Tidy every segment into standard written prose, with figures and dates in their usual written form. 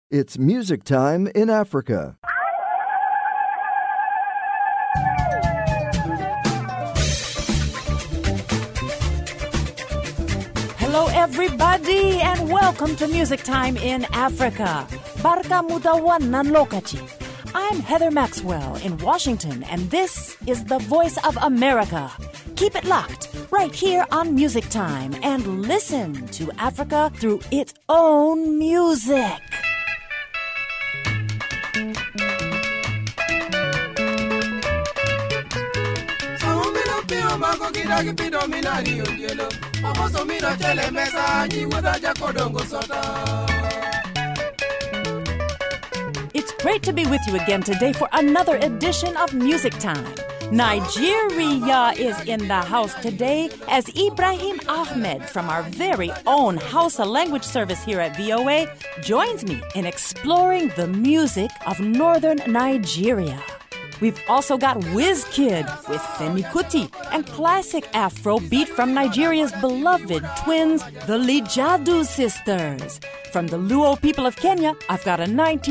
It's music time in Africa. Hello everybody and welcome to Music Time in Africa. Barka mudawan lokaci. I'm Heather Maxwell in Washington and this is the Voice of America. Keep it locked right here on Music Time and listen to Africa through its own music. It's great to be with you again today for another edition of Music Time. Nigeria is in the house today as Ibrahim Ahmed from our very own Hausa language service here at VOA joins me in exploring the music of northern Nigeria. We've also got Wizkid with Femi Kuti and classic Afro beat from Nigeria's beloved twins, the Lijadu sisters. From the Luo people of Kenya, I've got a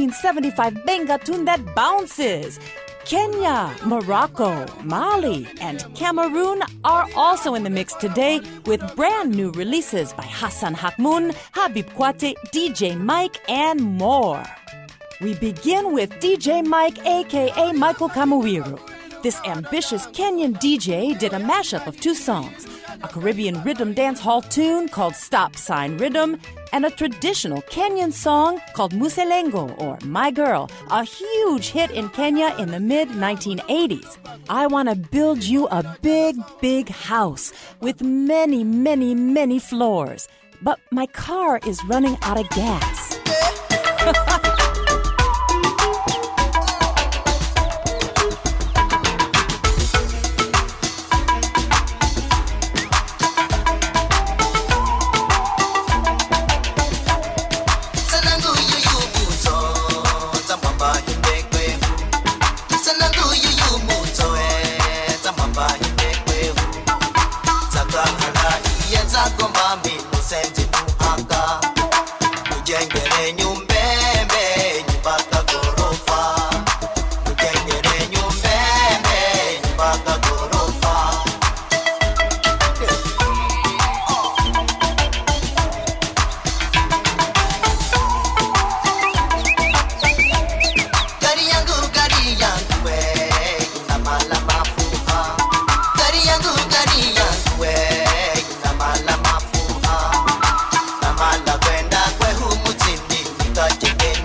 1975 benga tune that bounces. Kenya, Morocco, Mali, and Cameroon are also in the mix today with brand new releases by Hassan Hakmoun, Habib Kwate, DJ Mike, and more. We begin with DJ Mike, a.k.a. Michael Kamuwiru. This ambitious Kenyan DJ did a mashup of two songs, a Caribbean rhythm dance hall tune called Stop Sign Rhythm, and a traditional Kenyan song called Muselengo, or My Girl, a huge hit in Kenya in the mid-1980s. I want to build you a big, big house with many, many, many floors. But my car is running out of gas. Take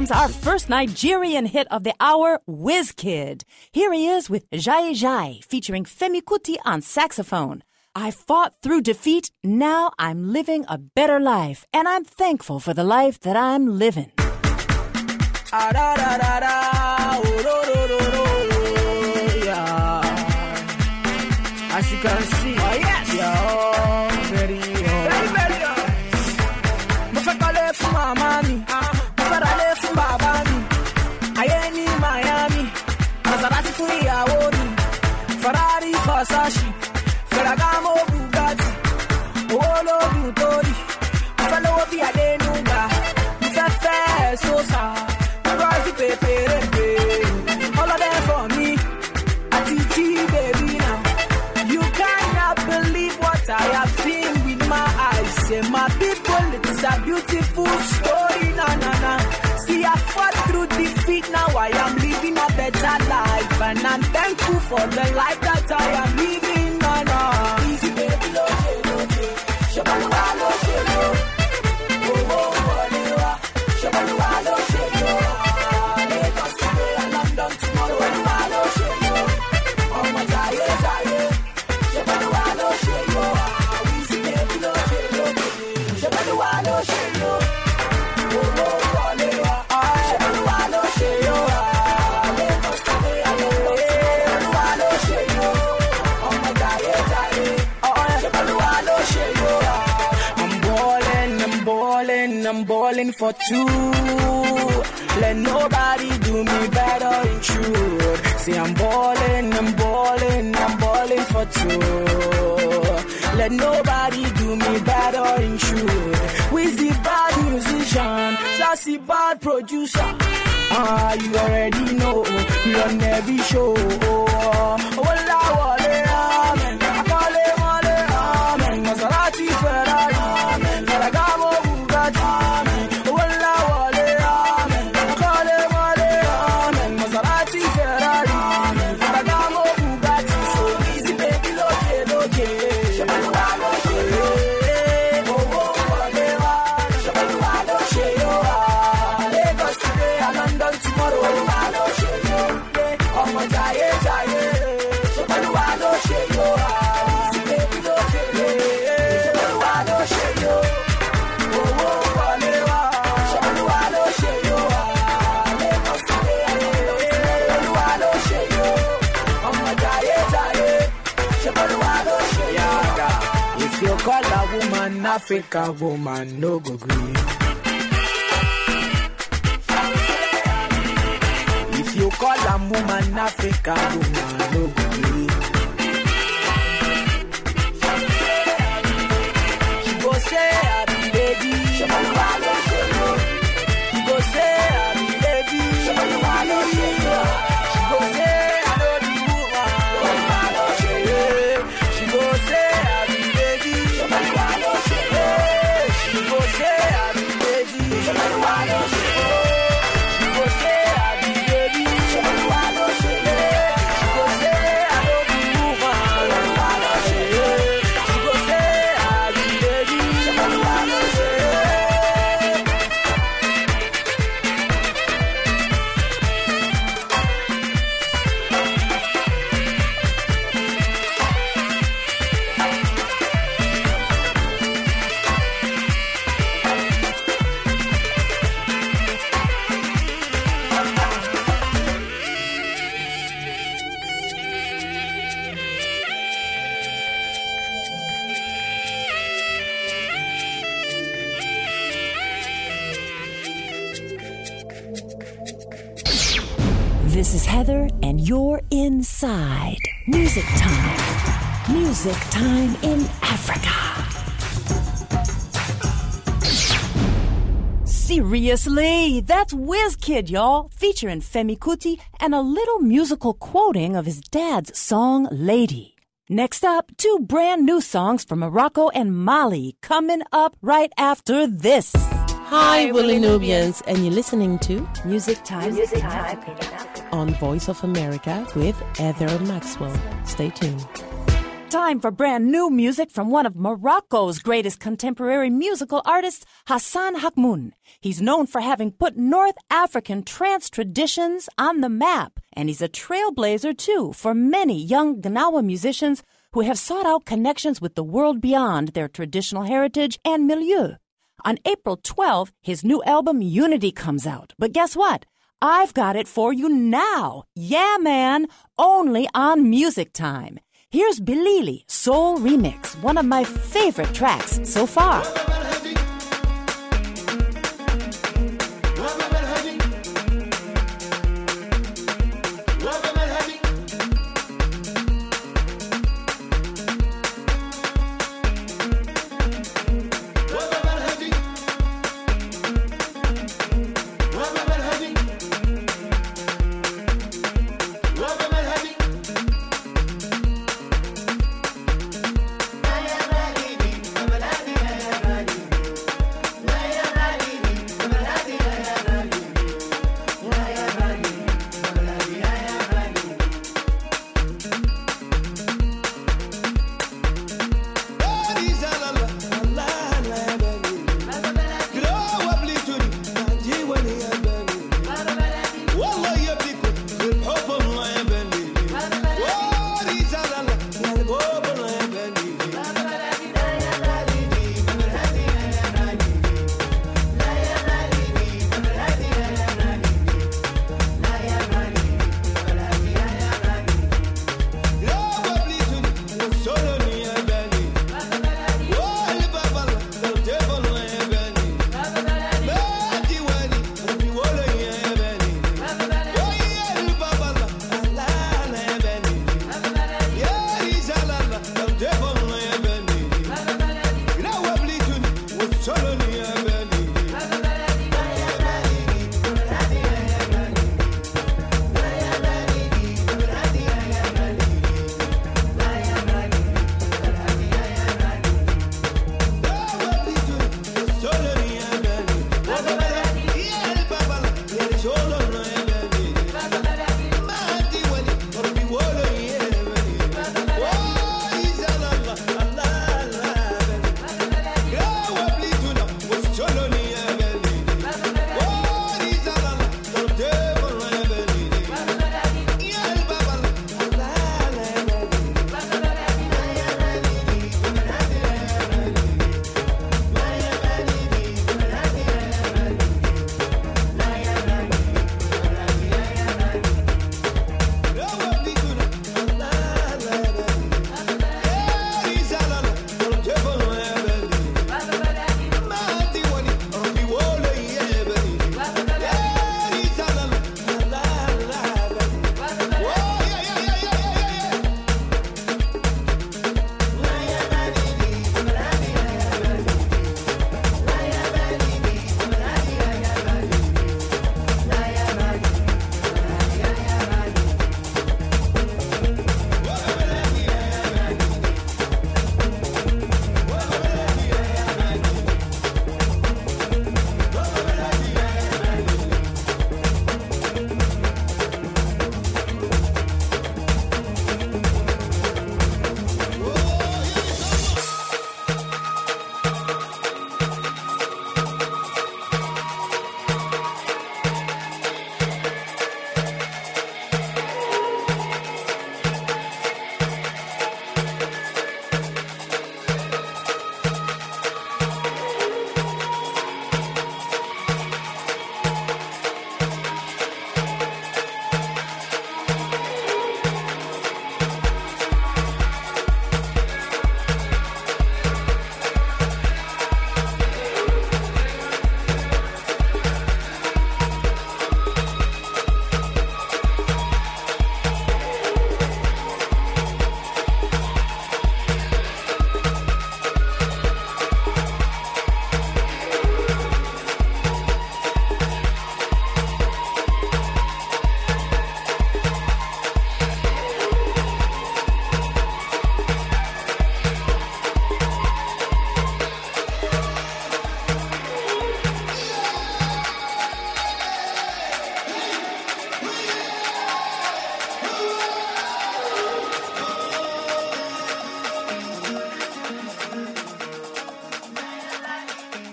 comes our first Nigerian hit of the hour, Wizkid. Here he is with Jai Jai, featuring Femi Kuti on saxophone. I fought through defeat, now I'm living a better life, and I'm thankful for the life that I'm living. As you can see, oh yes, yeah, very nice. Mufakale from Miami, Mufakale from Babani, Ayeni Miami, Maserati for Yawodi, Ferrari Versace, Ferragamo Bugatti, Olo Butori, Buffalo Biadenuga, Mufafe Sosa, Razi Pepe, all of them for me, Atiti baby now. Believe what I have seen with my eyes. Say my people, it is a beautiful story. Na na na. See, I fought through defeat. Now I am living a better life, and I'm thankful for the life that I am living. Na na. Easy baby, lo che. Shabalua lo che lo. Oh oh oh, Shabalua lo che lo. Lagos today and London tomorrow. Lo che lo. Oh my jaye. I'm balling for two. Let nobody do me better in truth. See, I'm balling for two. Let nobody do me better in truth. With the bad musician, sassy bad producer. You already know, we on every show. Amen. Maserati, Ferrari, Ferragamo, Bugatti. Maserati, Ferrari, Ferragamo, Bugatti. So easy, baby, loke. Lagos today and London tomorrow. Oh my jaye. If you call a woman African woman, no go green. If you call a woman African woman, no go green. She go say I be lady. She go say I be lady. She go say I know the woman. She go say I be lady. She go say I be lady. She go say I be lady. She go say I know the woman. She go say I be lady. This is Heather, and you're inside Music Time. Music Time in Africa. Seriously, that's Wizkid, y'all, featuring Femi Kuti and a little musical quoting of his dad's song, Lady. Next up, 2 brand new songs from Morocco and Mali coming up right after this. Hi, Willie Nubians, and you're listening to Music Time on Voice of America with Heather Maxwell. Stay tuned. time for brand new music from one of Morocco's greatest contemporary musical artists, Hassan Hakmoun. He's known for having put North African trance traditions on the map, and he's a trailblazer, too, for many young Gnawa musicians who have sought out connections with the world beyond their traditional heritage and milieu. On April 12th, his new album Unity comes out. But guess what? I've got it for you now. Yeah, man, only on Music Time. Here's Bilili Soul Remix, one of my favorite tracks so far. Bye.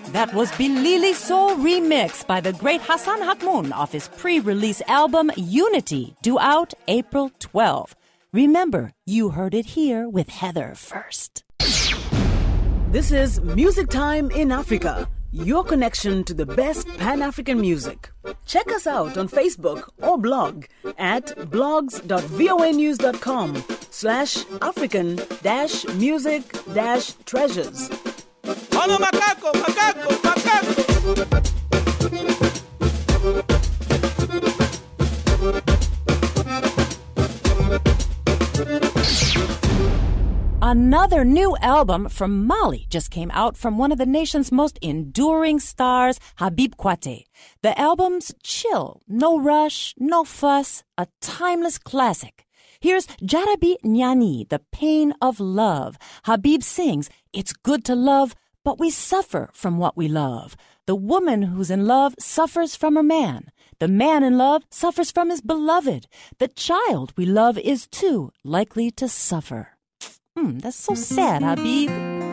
That was Bilili Soul remix by the great Hassan Hakmoun off his pre-release album Unity, due out April 12. Remember, you heard it here with Heather first. This is Music Time in Africa, your connection to the best Pan-African music. Check us out on Facebook or blog at blogs.voanews.com/African-music-treasures. Mano macaco, macaco, macaco. Another new album from Mali just came out from one of the nation's most enduring stars, Habib Kwaté. The album's chill, no rush, no fuss, a timeless classic. Here's Jarabi Nyani, The Pain of Love. Habib sings, "It's good to love, but we suffer from what we love. The woman who's in love suffers from her man. The man in love suffers from his beloved. The child we love is too likely to suffer." That's so sad, Habib.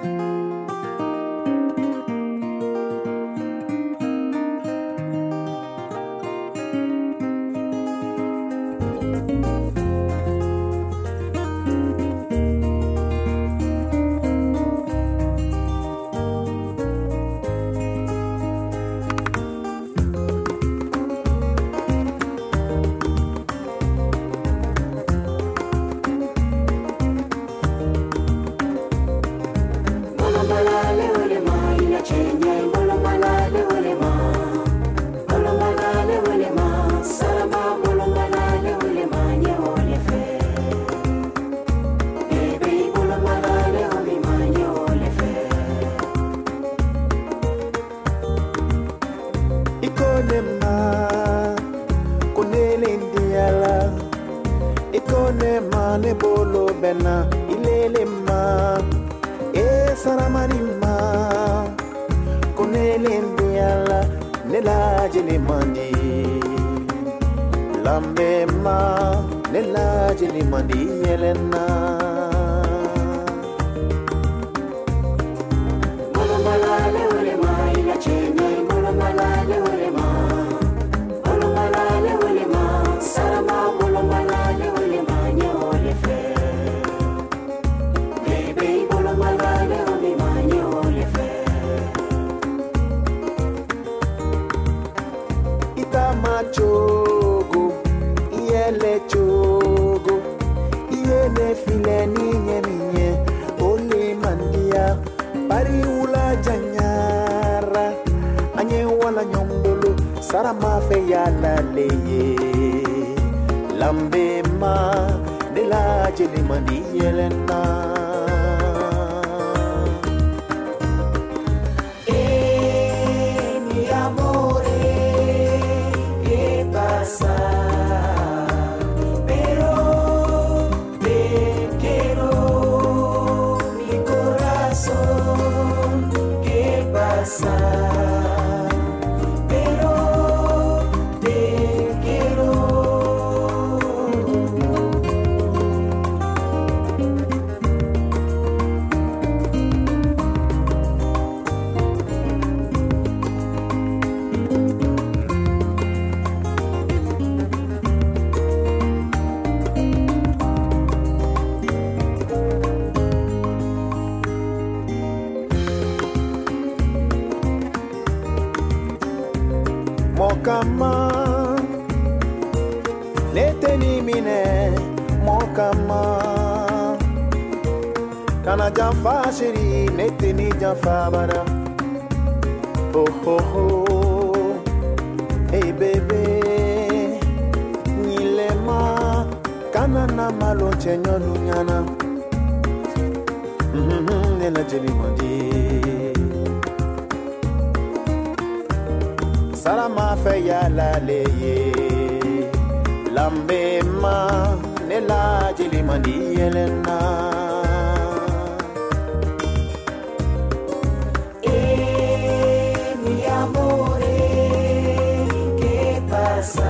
Mokama, neteni mine, mokama. Kana jamfa shiri, neteni jamfa bada. Oh ho ho, hey baby, nilema, kana na malo chenyo lunyana. Nela jeli mandi. Sarama fe ya la leye lambe ma ne la jeli mandi elena mi amore que pasa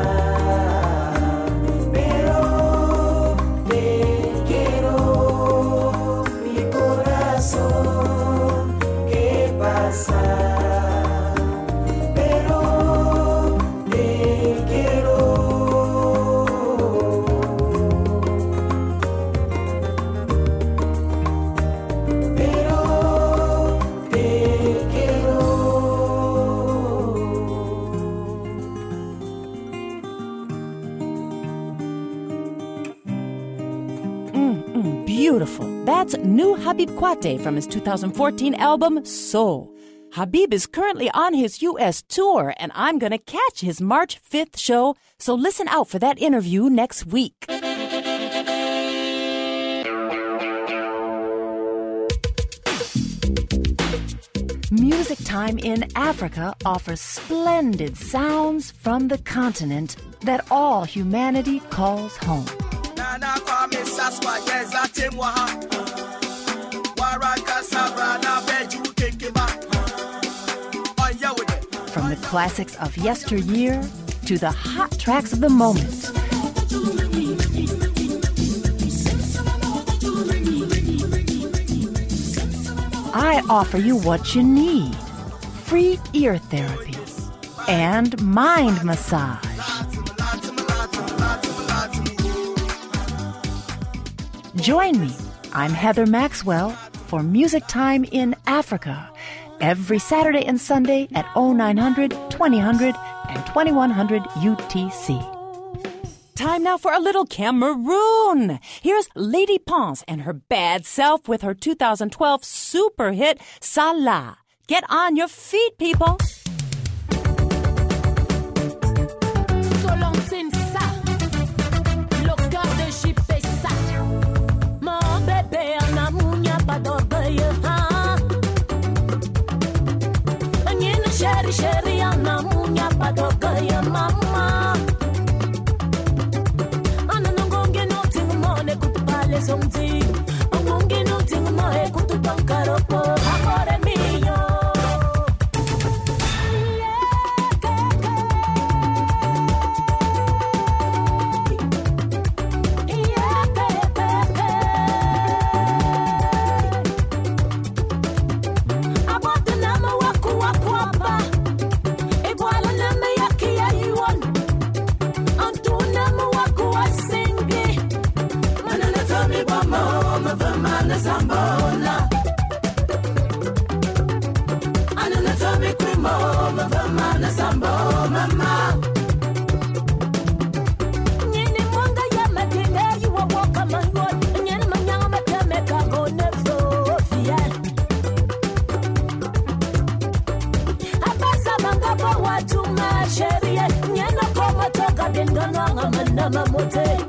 pero te quiero mi corazón que pasa That's new Habib Kwate from his 2014 album, Soul. Habib is currently on his U.S. tour, and I'm going to catch his March 5th show, so listen out for that interview next week. Music Time in Africa offers splendid sounds from the continent that all humanity calls home. From the classics of yesteryear to the hot tracks of the moment. I offer you what you need: free ear therapy and mind massage. Join me. I'm Heather Maxwell for Music Time in Africa every Saturday and Sunday at 0900, 2000, and 2100 UTC. Time now for a little Cameroon. Here's Lady Ponce and her bad self with her 2012 super hit, Salah. Get on your feet, people. Chérie, ana munya padoka ya mama. Ana nongonge no tingmone kutupale somti. Nongonge no tingmoe kutupankaropo. Amore mio. Zambola, Anna told me Quimo, Mavamana Zambo, Mama. Nini Monga Yamatina, you will walk on my road, and Yanamanga Matameka go never. Abasa Manga Bawa to my sherry, Yana Koma Toka Dindana, Manama Mote.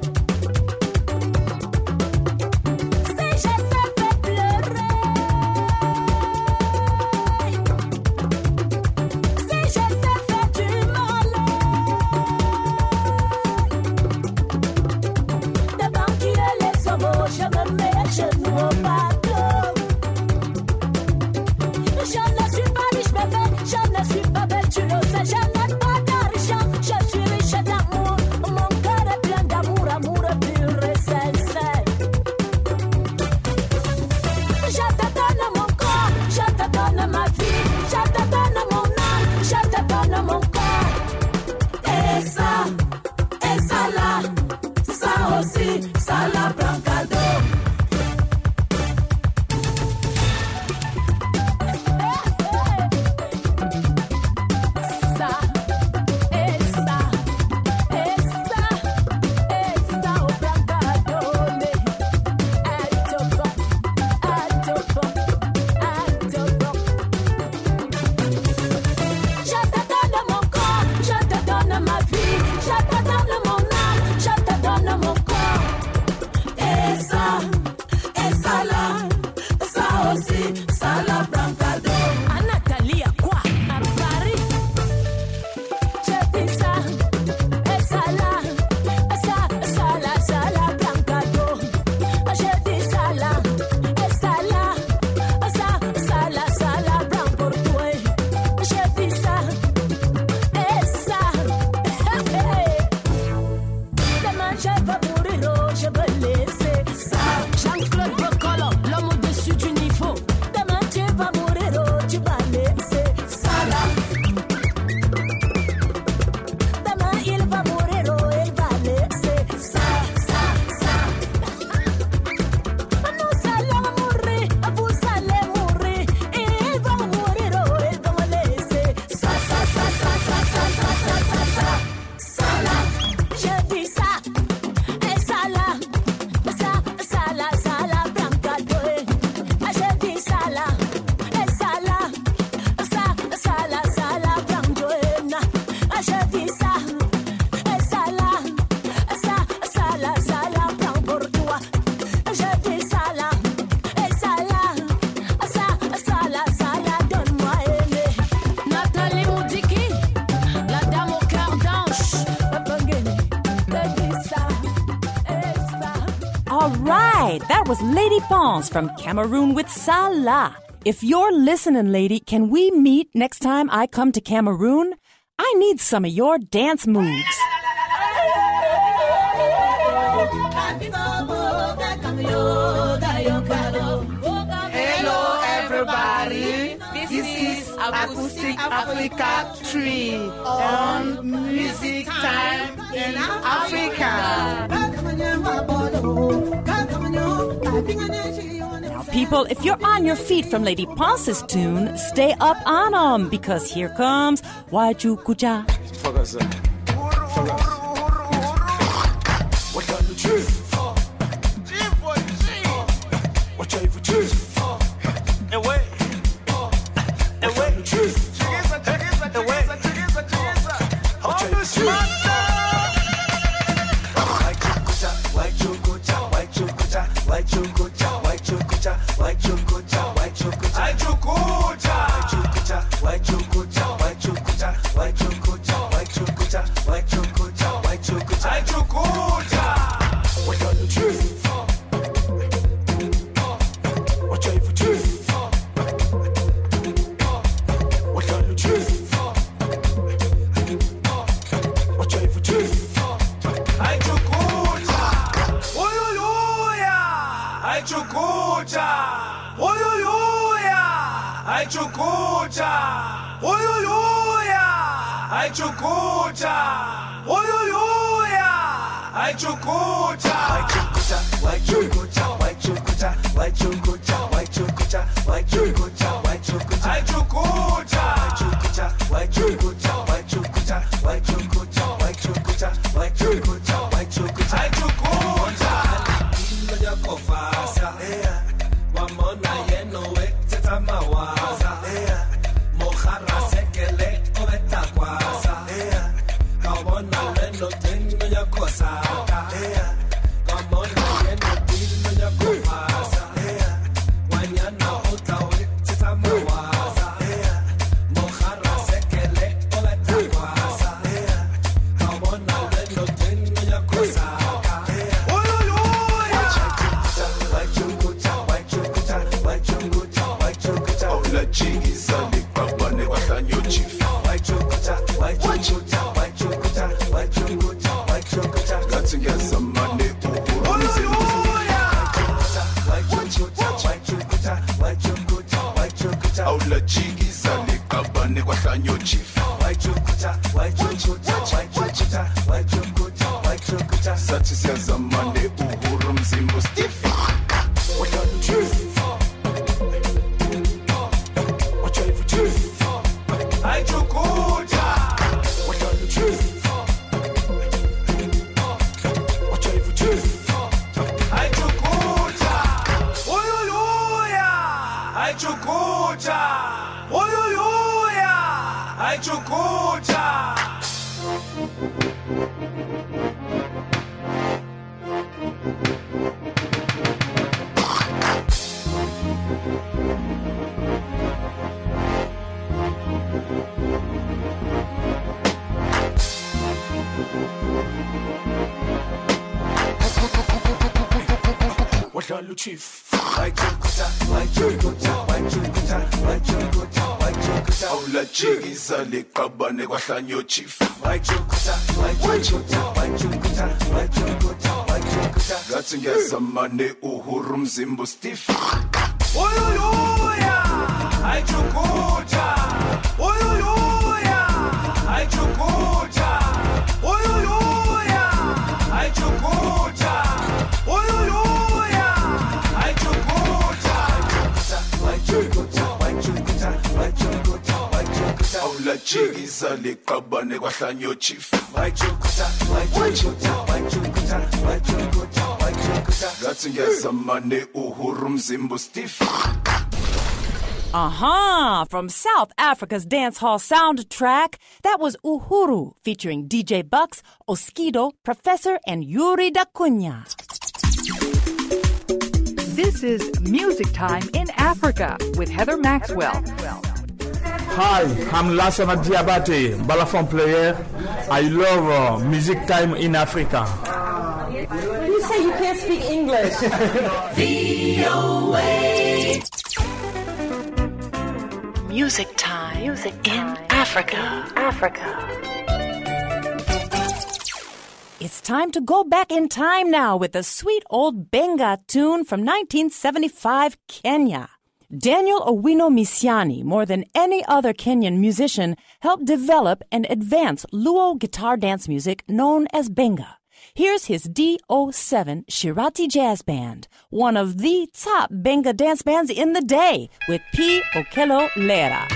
That was Lady Ponce from Cameroon with Salah. If you're listening, lady, can we meet next time I come to Cameroon? I need some of your dance moves. Hello, everybody. This is Acoustic Africa 3 on Music Time in Africa. Now, people, if you're on your feet from Lady Ponce's tune, stay up on 'em, because here comes Wajukuja. Zamane uhuru mzimbo stiff. Chigiza liqabane kwahlanyo chief. Gathi ngezamane uhuru mzimbo stiff. From South Africa's dancehall soundtrack, that was Uhuru featuring DJ Bucks, Oskido, Professor, and Yuri da Cunha. This is Music Time in Africa with Heather Maxwell. Hi, I'm Lassana Diabate, balafon player. I love Music Time in Africa. You say you can't speak English. Music time in Africa. It's time to go back in time now with the sweet old Benga tune from 1975 Kenya. Daniel Owino Misiani, more than any other Kenyan musician, helped develop and advance Luo guitar dance music known as Benga. Here's his D07 Shirati Jazz Band, one of the top Benga dance bands in the day, with P. Okello Lera.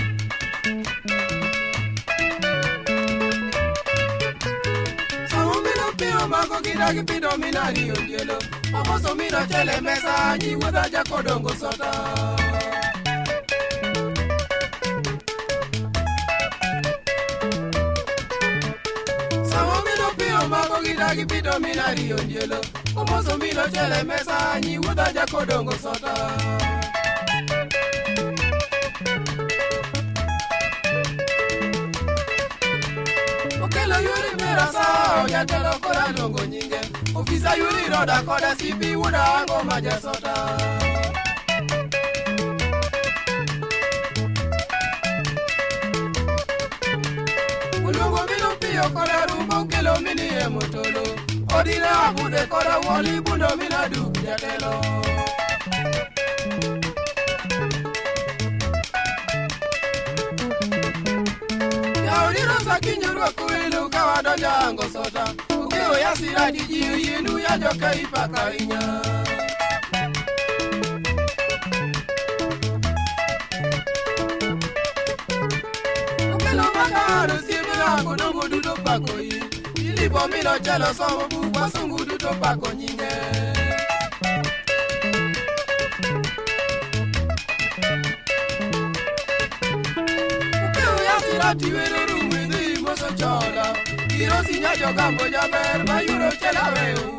Mago gidagi pido minari ondielo Omoso mino chele mesa Nyi wuda jako dongo sota Okelo yuri mera sao Yatelo kora dongo nyinge Ofisa yuri roda koda sipi wuda ango maja sota Kora rumbo kelo mini e motolo Odine abude kora wali bundo mina du jatelo Ya odiro sakinyo rwaku ilu kawa donja ango sota Ukeo ya sira dijiu yinu ya joka ipaka inya Ukelo makaro simu Nungu dudo pako yi Ilipo mino chelo somo bukwa sungu dudo pako nyinge Ukeo ya sirati wero rumwini moso chola Kiro sinya jogambo jaber mayuro chela weu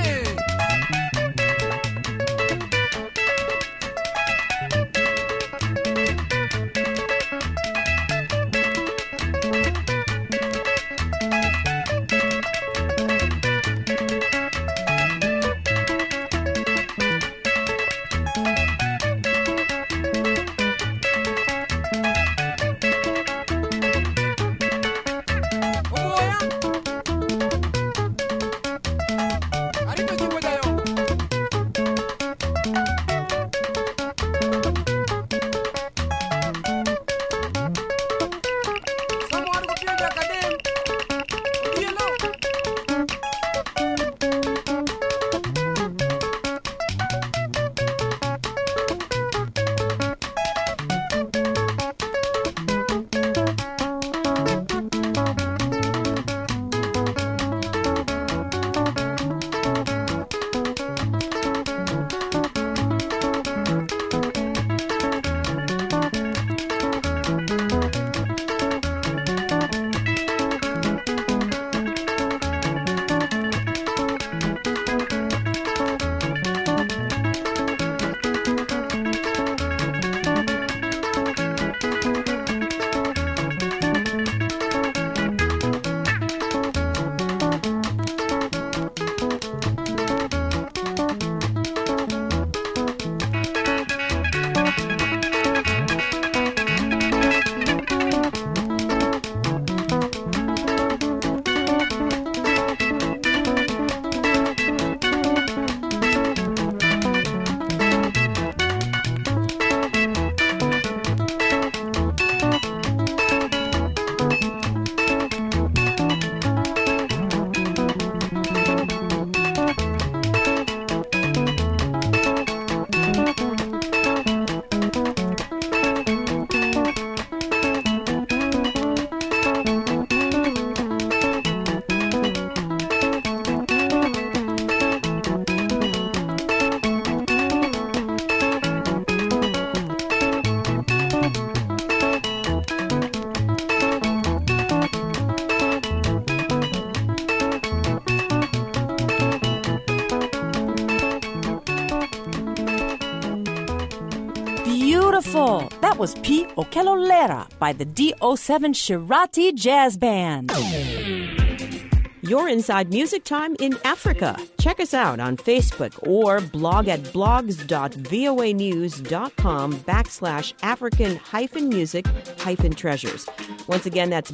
Beautiful. That was P. Okello Lera by the D07 Shirati Jazz Band. You're inside Music Time in Africa. Check us out on Facebook or blog at blogs.voanews.com/African-music-treasures. Once again, that's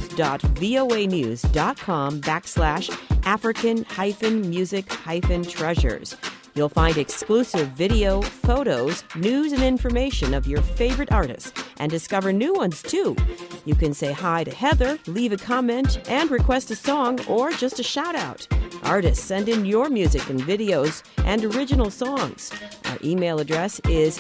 blogs.voanews.com/African-music-treasures. You'll find exclusive video, photos, news, and information of your favorite artists and discover new ones, too. You can say hi to Heather, leave a comment, and request a song or just a shout-out. Artists, send in your music and videos and original songs. Our email address is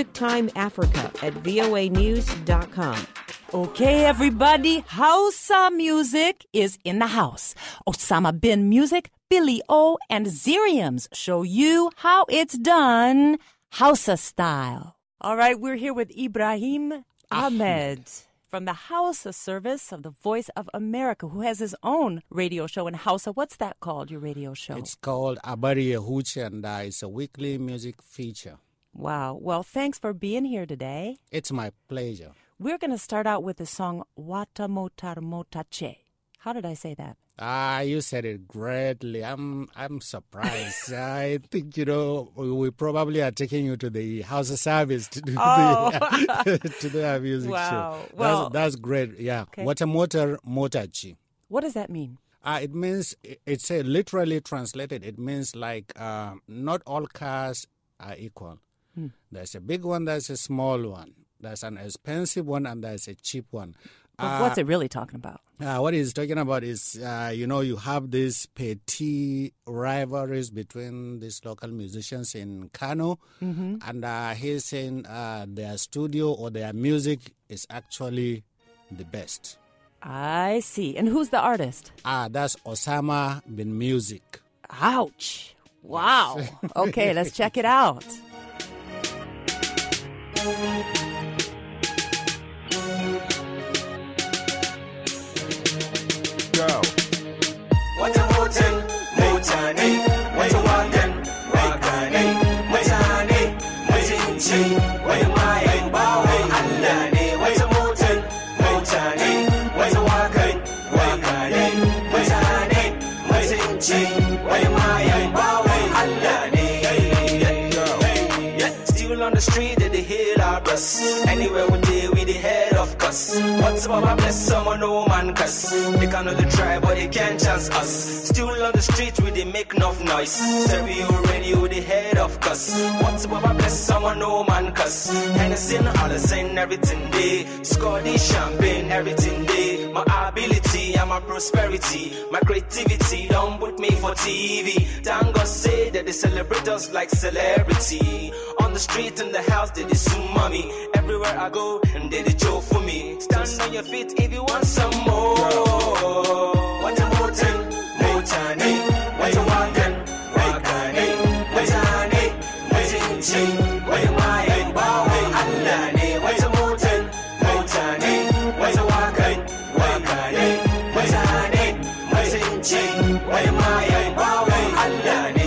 musictimeafrica@voanews.com. Okay, everybody, Hausa music is in the house. Osama Bin Music, Billy O, and Ziriams show you how it's done Hausa style. All right, we're here with Ibrahim Ahmed from the Hausa service of the Voice of America, who has his own radio show in Hausa. What's that called, your radio show? It's called Abari Yehuchi, and it's a weekly music feature. Wow. Well, thanks for being here today. It's my pleasure. We're going to start out with the song Wata Motar Motache. How did I say that? You said it greatly. I'm surprised. I think, we probably are taking you to the house of service to do to do our music show. Well, that's great. Yeah. Okay. Wata Motar Motachi. What does that mean? It means, it's literally translated, it means like not all cars are equal. There's a big one, there's a small one. There's an expensive one and there's a cheap one. But what's it really talking about? What he's talking about is, you have these petty rivalries between these local musicians in Kano. Mm-hmm. And he's saying their studio or their music is actually the best. I see. And who's the artist? That's Osama Bin Music. Ouch. Wow. Okay, let's check it out. Go. What a motan, motane, what a wagon, wagane, motane, motinchi, what a mayan, bawe, allane, what a motan, motane, what a wagon, wagane, motane, motinchi, what a mayan, bawe, allane. Still on the street, they hear our bus. Anywhere we deal with the head of cuss. What's about my bless someone no man cuss. They can only try but they can't chance us. Still on the street we they make enough noise. Stereo radio the head of cuss. What's about my bless someone no man cuss. Hennessy all the same everything day. Scotty champagne everything day. My ability and my prosperity, my creativity don't put me for TV. Thank God say that they celebrate us like celebrity. On the street in the house they sue mommy. Everywhere I go and they joke for me. Stand on your feet if you want some more. What a motan, motane, what a wagon, wagane, motane, motinchi, what a mayan, bawe, allane, what a motan, motane, what a wagon, wagane, motane, motinchi, what a mayan, bawe, allane.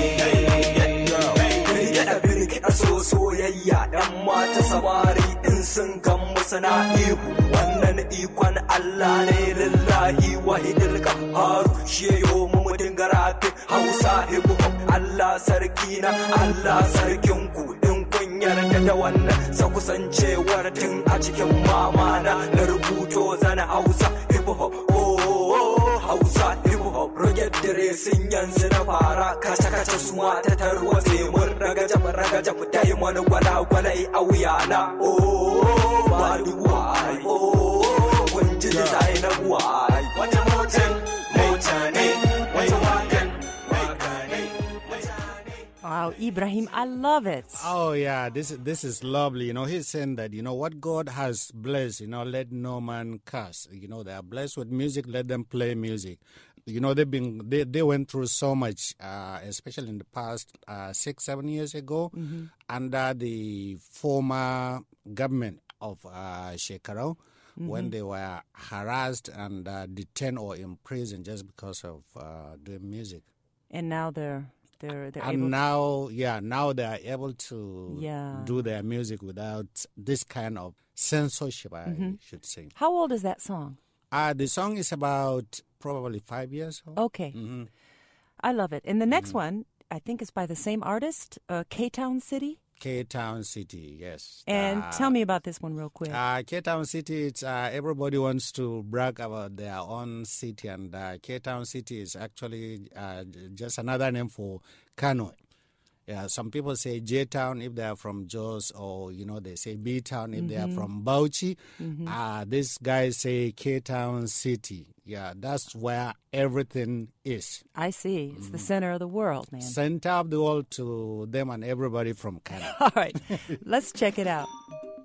Soyayya ‘yan mata samari in sun kan musana ihu wannan ikon Allah ne lillahi wahidil qahharu sheyo mu dinga rafi Hausa hip hop Allah sarki na Allah sarkin ku in kun yarda da wannan sa kusancewar tun a cikin mamana na rubuto zana Hausa hip hop Hausa hip hop roget dare sun yanzu na fara kace suwa ta tarwatse mun ragaja dai wani gwalagwalai a wuyana ba duwai kun ji sai na buwai wata motane wata wagan wagane. Wow, Ibrahim, I love it. Oh yeah, this is lovely. He's saying that what God has blessed, let no man curse. They are blessed with music, let them play music. They went through so much, especially in the past 6-7 years ago, under the former government of Shekarau, when they were harassed and detained or imprisoned just because of doing music. And now they're now they are able to do their music without this kind of censorship, I should say. How old is that song? The song is about probably 5 years old. Okay. Mm-hmm. I love it. And the next one, I think, is by the same artist, K-Town City. K-Town City, yes. And tell me about this one real quick. K-Town City, it's everybody wants to brag about their own city, and K-Town City is actually just another name for Kano. Yeah, some people say J-Town if they are from Jos, or, they say B-Town if they are from Bauchi. These guys say K-Town City. Yeah, that's where everything is. I see. It's the center of the world, man. Center of the world to them and everybody from Canada. All right, let's check it out.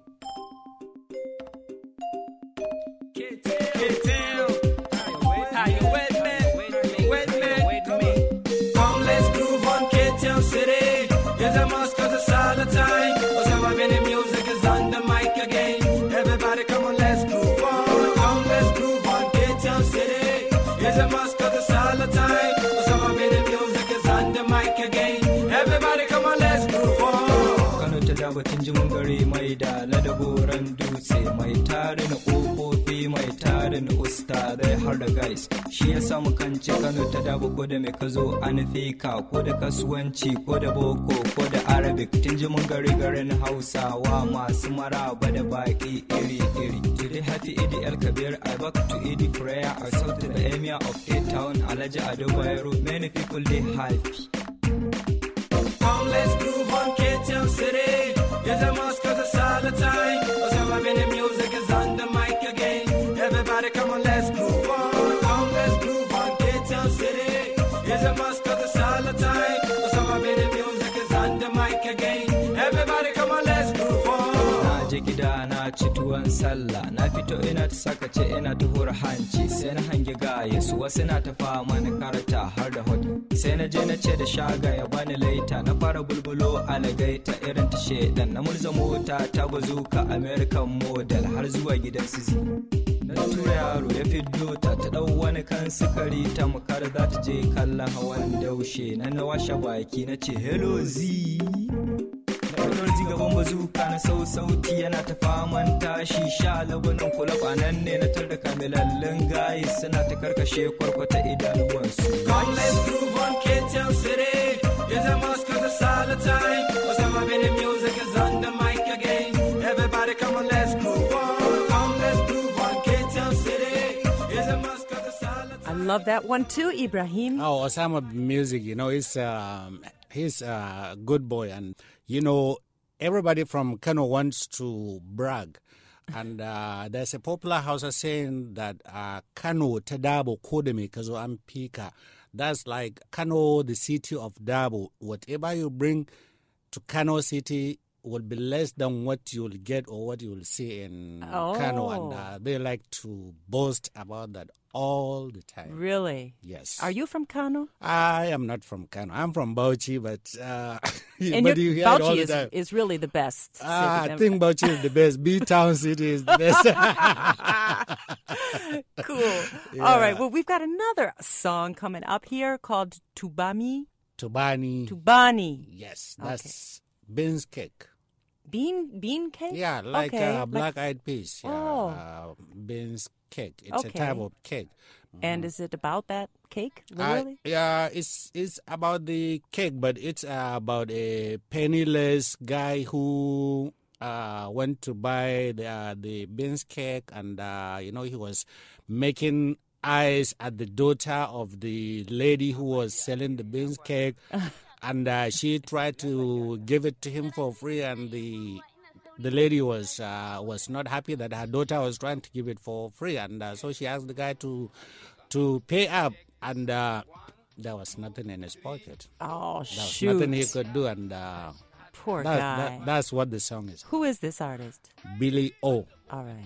K-Town, are you wet, man? Wet, man, come on. Come, let's groove on K-Town City. Yes, I must, cause it's all the time. Cause I'm in music is on the mic again. Everybody come on, let's groove on. Come, let's groove on K-Town City. Yes, I must, cause it's all the time. Cause I'm in music is on the mic again. Everybody come on, let's groove on. Kano ta da batun jimin gari mai da ladaboran dutse mai tarin ƙofofi mai tarin ustadai har da guys. Shi ya samu kanci Kano ta da ko da mai kazo an fika ko da kasuwanci ko da boko ko da arabic tun jimin gari garin Hausawa masu maraba da baki iri-iri. Today happy Idi El Kabir, I back to Idi prayer. I saw to the emir of K-Town, Alhaji Ado Bayero. Many people they happy. Come, let's groove on K-Town City. Yes, I must, cause it's all the time. Cause I'm in music is on the mic again. Everybody come on, let's groove on. Come, let's groove on K-Town City. Yes, I must, cause it's all the time. Cause I'm in music is on the mic again. Everybody come on, let's groove on. Na je gida na ci tuwon sallah, na fito ina ta sakace ina ta hura hanci, sai na hangi gaya su wasu na ta fama ni karata har da hot. Sai na je na ce da shaga ya bani laita, na fara bulbulo alagaita irin ta shedan, na murza mota ta bazuka American model har zuwa gidan Sizi. Na tura yaro ya fiddo ta dau wani kan sukari ta mukar za ta je kallon hawan daushe, na washe baki na ce hello Z. Ji gaban bazuka na sauti yana ta faman tashi, sha labanin kulab a nan ne na tar da kamilallin gayi suna ta karkashe kwarkwata idanuwansu. Come, let's groove on K-Town City. Yes, I must, cause it's all the time. Cause I'm in music is on the mic again. Everybody come on, let's groove on. Come, let's groove on K-Town City. Yes, I must, cause it's all the time. I love that one too, Ibrahim. Oh, Osama music, he's a good boy, and everybody from Kano wants to brag. And there's a popular Hausa saying that Kano ta Dabo ko da me kazo an fika. That's like Kano, the city of Dabo. Whatever you bring to Kano city will be less than what you'll get or what you'll see in Kano. And they like to boast about that all the time. Really? Yes. Are you from Kano? I am not from Kano. I'm from Bauchi, but and but you hear Bauchi it all the time. is really the best. I think Bauchi is the best. B-Town City is the best. Cool. Yeah. All right. Well, we've got another song coming up here called Tubani. Tubani. Yes, that's beans cake. Bean cake? Yeah, like black-eyed peas. Yeah, beans cake. It's a type of cake. And is it about that cake, really? Yeah, it's about the cake, but it's about a penniless guy who went to buy the beans cake, and he was making eyes at the daughter of the lady who was selling the beans cake. And she tried to give it to him for free, and the lady was not happy that her daughter was trying to give it for free, and so she asked the guy to pay up, and there was nothing in his pocket. Oh, there was shoot! Nothing he could do, and poor guy. That's what the song is. Who is this artist? Billy O. All right.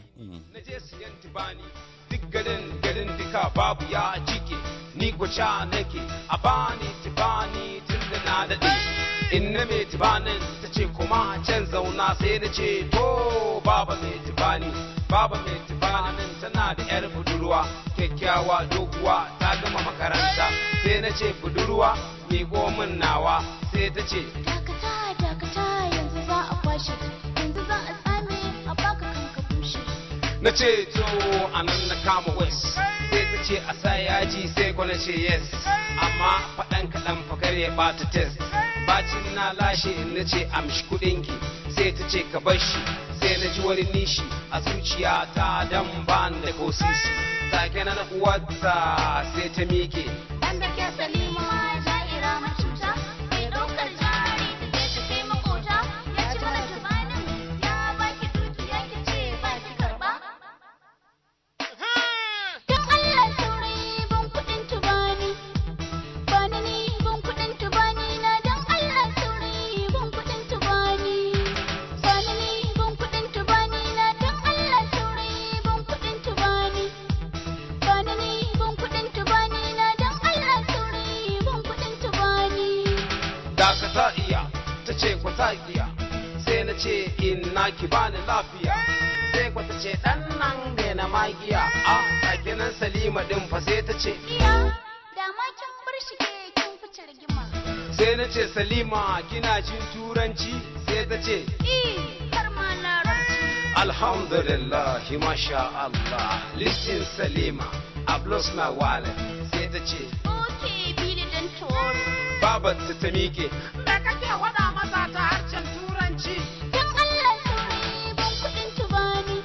Ni gwacha nake a bani tibani tun da na daɗe in na mai tibanin ta ce kuma can zauna sai na ce to baba mai tibanin tana da yar budurwa kyakkyawa doguwa ta gama makaranta sai na ce budurwa miƙo min nawa sai ta ce dakata yanzu za a kwashe yanzu za a tsame a baka kanka bushe na ce to anan na kama west sai ta ce a sa yaji sai ko na ce yes amma faɗan kaɗan fakar ya ɓata test bacin na lashe na ce amshi kuɗinki sai ta ce ka bar shi sai na ji wani nishi a zuciya ta dan ban da ko sisi take na uwarta sai ta miƙe dan da ke Salima Zaira macuta mai ɗaukar jari ta je ta kai makota ya ci mana tubanin ya baki dukiya ki ce ba ki karba dan Allah saurayi ban kuɗin tubani bani ni ban kuɗin tubani na dan Allah saurayi ban kuɗin tubani bani ni ban kuɗin tubani na dan Allah saurayi ban kuɗin tubani bani ni ban kuɗin tubani na dan Allah saurayi ban kuɗin tubani da ka ta iya ta ce ku ta iya sai na ce inna ki bani lafiya sai ku ta ce dan nan da na magiya a take nan Salima din fa sai ta ce iya da ma kin bar shi ke kin fice rigima sai na ce Salima kina jin turanci sai ta ce har ma larabci alhamdulillah masha Allah listen Salima I've lost my wallet sai ta ce okay be the dental babar ta miƙe da kake wada masa ta harshen turanci dan Allah saurayi ban kuɗin tubani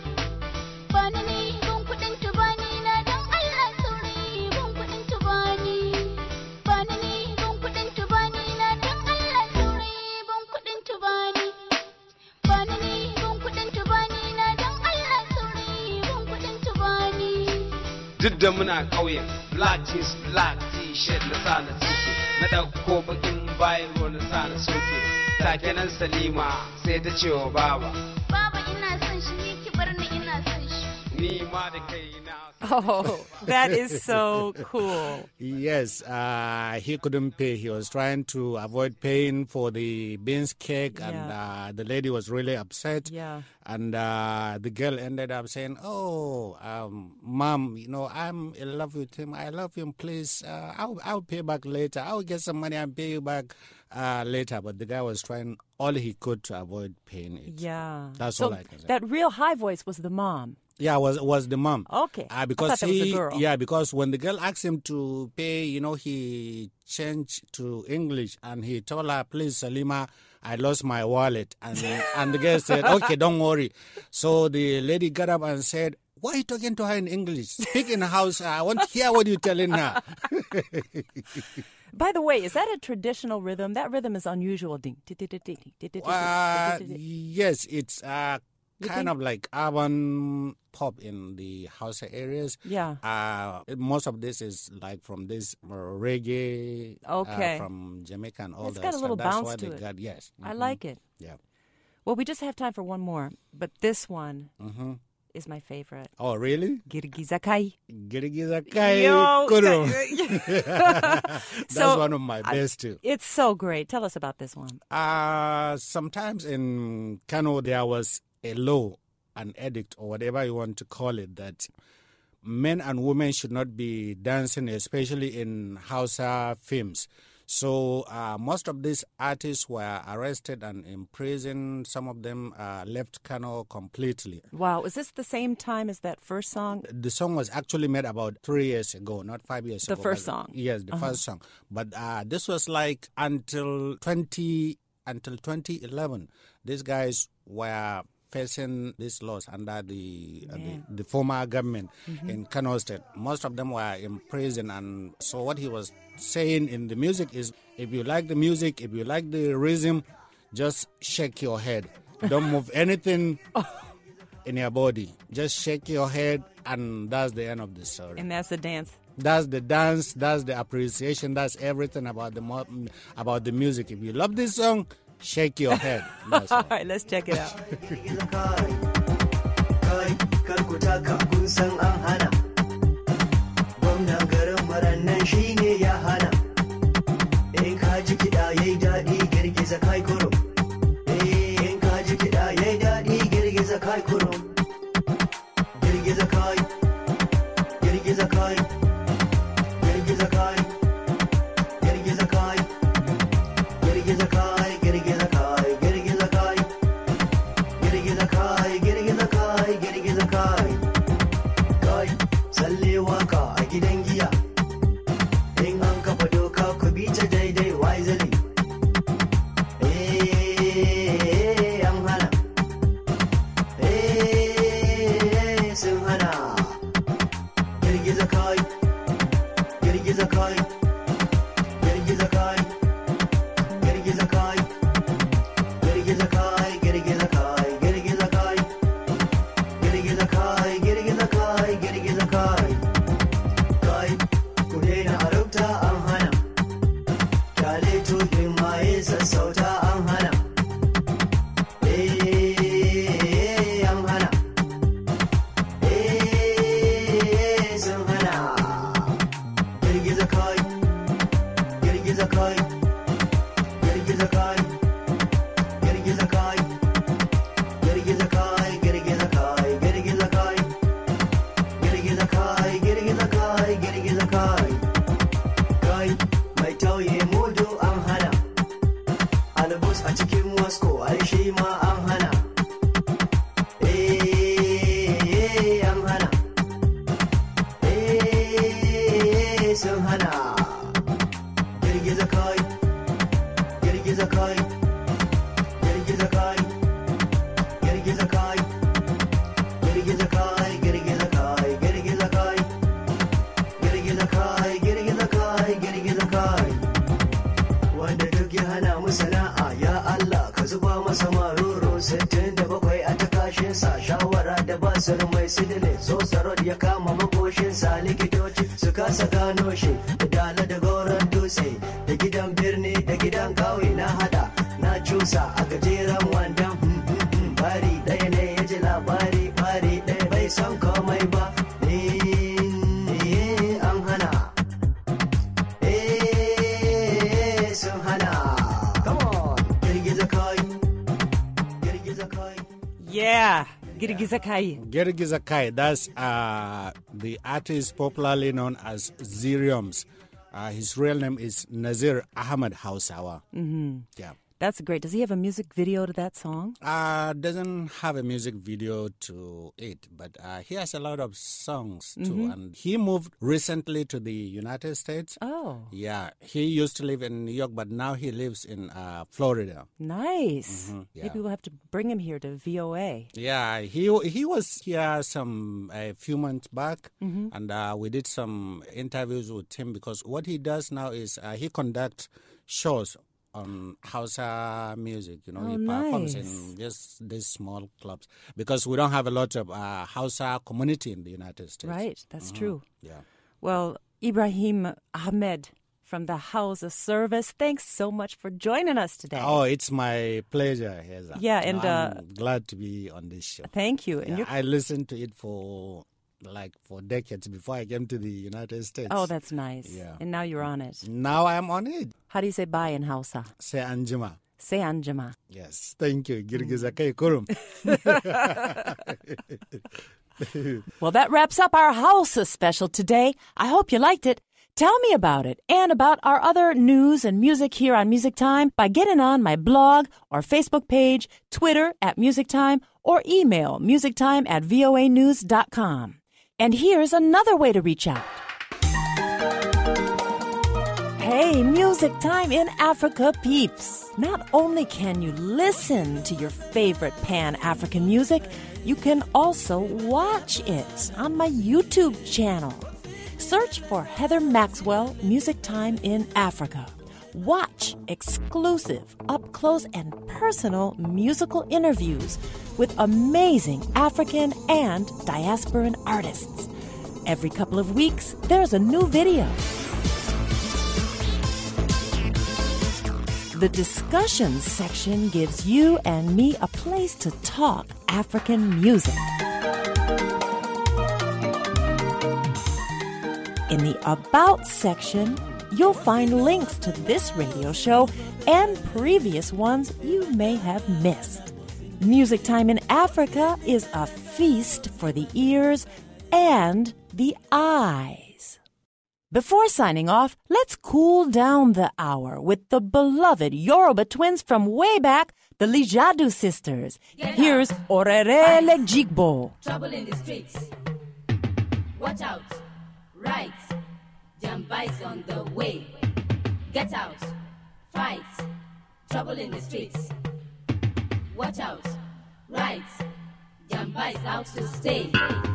bani ni ban kuɗin tubani na dan Allah saurayi ban kuɗin tubani bani ni ban kuɗin tubani na dan Allah saurayi ban kuɗin tubani bani ni ban kuɗin tubani na dan Allah saurayi ban kuɗin tubani duk da muna ƙauyen black jeans black t-shirt na sa na tsinke na ɗauko bakin bayan na sa na soke take nan Salima sai ta ce wa baba ina son shi ni ki bar ni ina son shi ni ma da kai na Oh, that is so cool. Yes, he couldn't pay. He was trying to avoid paying for the beans cake, and the lady was really upset. Yeah. And the girl ended up saying, "Oh, Mom, I'm in love with him. I love him. Please, I'll pay back later. I'll get some money and pay you back later." But the guy was trying all he could to avoid paying it. Yeah. That's all I can say. That real high voice was the mom. Yeah, was the mom. Okay. Because I thought that was the girl. Yeah, because when the girl asked him to pay, he changed to English and he told her, "Please, Salima, I lost my wallet." And the girl said, "Okay, don't worry." So the lady got up and said, "Why are you talking to her in English? Speak in the house. I want to hear what you're telling her." By the way, is that a traditional rhythm? That rhythm is unusual. Yes, it's kind of like urban pop in the Hausa areas. Yeah. Most of this is like from this reggae, from Jamaica and all that. It's got a little bounce to it. Yes. I like it. Yeah. Well, we just have time for one more, but this one is my favorite. Oh, really? Girgizakai. Girgizakai. That's one of my best too. It's so great. Tell us about this one. Sometimes in Kano there was a law, an edict, or whatever you want to call it, that men and women should not be dancing, especially in Hausa films. So most of these artists were arrested and imprisoned. Some of them left Kano completely. Wow. Is this the same time as that first song? The song was actually made about 3 years ago, not 5 years ago. The first song? Yes, the first song. But this was like until 2011. These guys were facing these laws under the former government in Kano State. Most of them were in prison, and so what he was saying in the music is, if you like the music, if you like the rhythm, just shake your head. Don't move anything in your body. Just shake your head, and that's the end of the story. And that's the dance. That's the dance, that's the appreciation, that's everything about the music. If you love this song, shake your head. All right, let's check it out. tsalle waka a gidan giya in an kafa doka ku bi ta daidai wisely an hana sun hana girgiza kai girgiza kai girgiza kai girgiza kai girgiza kai girgiza kai girgiza kai girgiza kai girgiza kai girgiza kai kai ku daina arauta an hana kyale tukin maye sassauta an hana an hana sun hana girgiza kai girgiza kai girgiza kai girgiza kai girgiza kai girgiza kai girgiza kai girgiza kai girgiza kai girgiza kai kai mai tauye mudu an hana albus a cikin wasko ai shi ma an hana an hana sun hana girgiza kai girgiza kai girgiza kai girgiza kai girgiza kai girgiza kai girgiza kai girgiza kai girgiza kai girgiza kai wanda duk ya hana mu sana'a ya Allah ka zuba masa maroro 67 a takashinsa shawara da basir mai sidile so sarod ya kama makoshinsa likitoci su kasa gano shi da dala da goron dutse da gidan birni da gidan kauye na hada na cusa a gajeren wandan bari ɗaya ne ya ji labari bari ɗaya bai san komai ba an hana sun hana come on girgiza kai girgiza kai Yeah, girgiza kai. Girgiza kai, that's the artist popularly known as Ziriums. His real name is Nazir Ahmad Hausawa. Mm-hmm. Yeah. That's great. Does he have a music video to that song? Doesn't have a music video to it, but he has a lot of songs too. Mm-hmm. And he moved recently to the United States. Oh. Yeah, he used to live in New York, but now he lives in Florida. Nice. Mm-hmm. Yeah. Maybe we'll have to bring him here to VOA. Yeah, he was here a few months back, Mm-hmm. and we did some interviews with him because what he does now is he conducts shows on Hausa music. You know, Oh, he performs nice. in just these small clubs because we don't have a lot of Hausa community in the United States. Right, that's true. Yeah. Well, Ibrahim Ahmed from the Hausa Service, thanks so much for joining us today. Oh, it's my pleasure, Heza. Yeah, and I'm glad to be on this show. Thank you. And Yeah, I listened to it for decades before I came to the United States. Oh, that's nice. Yeah. And now you're on it. Now I'm on it. How do you say bye in Hausa? Say Anjima. Say Anjama. Yes, thank you. Girgiza kai kurum. Well, that wraps up our Hausa special today. I hope you liked it. Tell me about it and about our other news and music here on Music Time by getting on my blog or Facebook page, Twitter @MusicTime, or email musictime@voanews.com. And here's another way to reach out. Hey, Music Time in Africa peeps! Not only can you listen to your favorite Pan-African music, you can also watch it on my YouTube channel. Search for Heather Maxwell Music Time in Africa. Watch exclusive, up-close, and personal musical interviews with amazing African and diasporan artists. Every couple of weeks, there's a new video. The discussions section gives you and me a place to talk African music. In the About section, you'll find links to this radio show and previous ones you may have missed. Music Time in Africa is a feast for the ears and the eyes. Before signing off, let's cool down the hour with the beloved Yoruba twins from way back, the Lijadu sisters. Here's Orerele Jigbo. Trouble in the streets. Watch out. Right. Jamba is on the way. Get out. Fight. Trouble in the streets. Watch out. Right. Jamba is out to stay.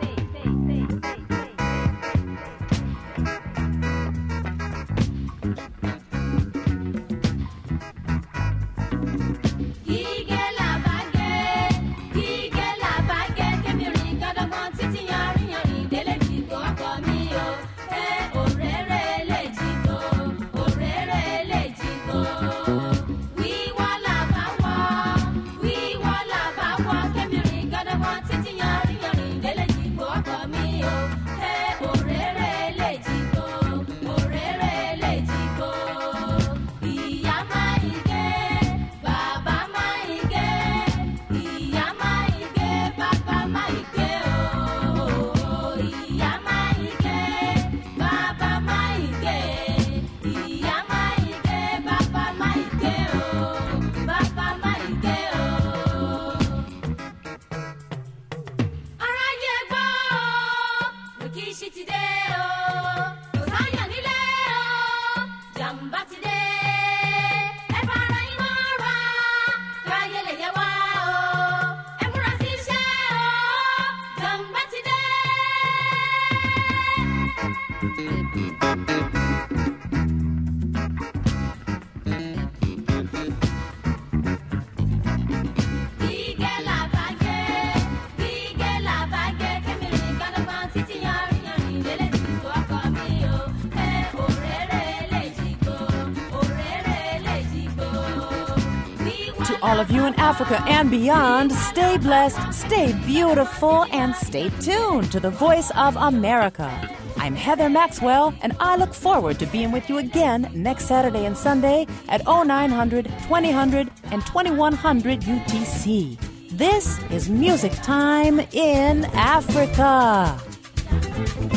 All of you in Africa and beyond, stay blessed, stay beautiful, and stay tuned to the Voice of America. I'm Heather Maxwell, and I look forward to being with you again next Saturday and Sunday at 0900, 2000, and 2100 UTC. This is Music Time in Africa.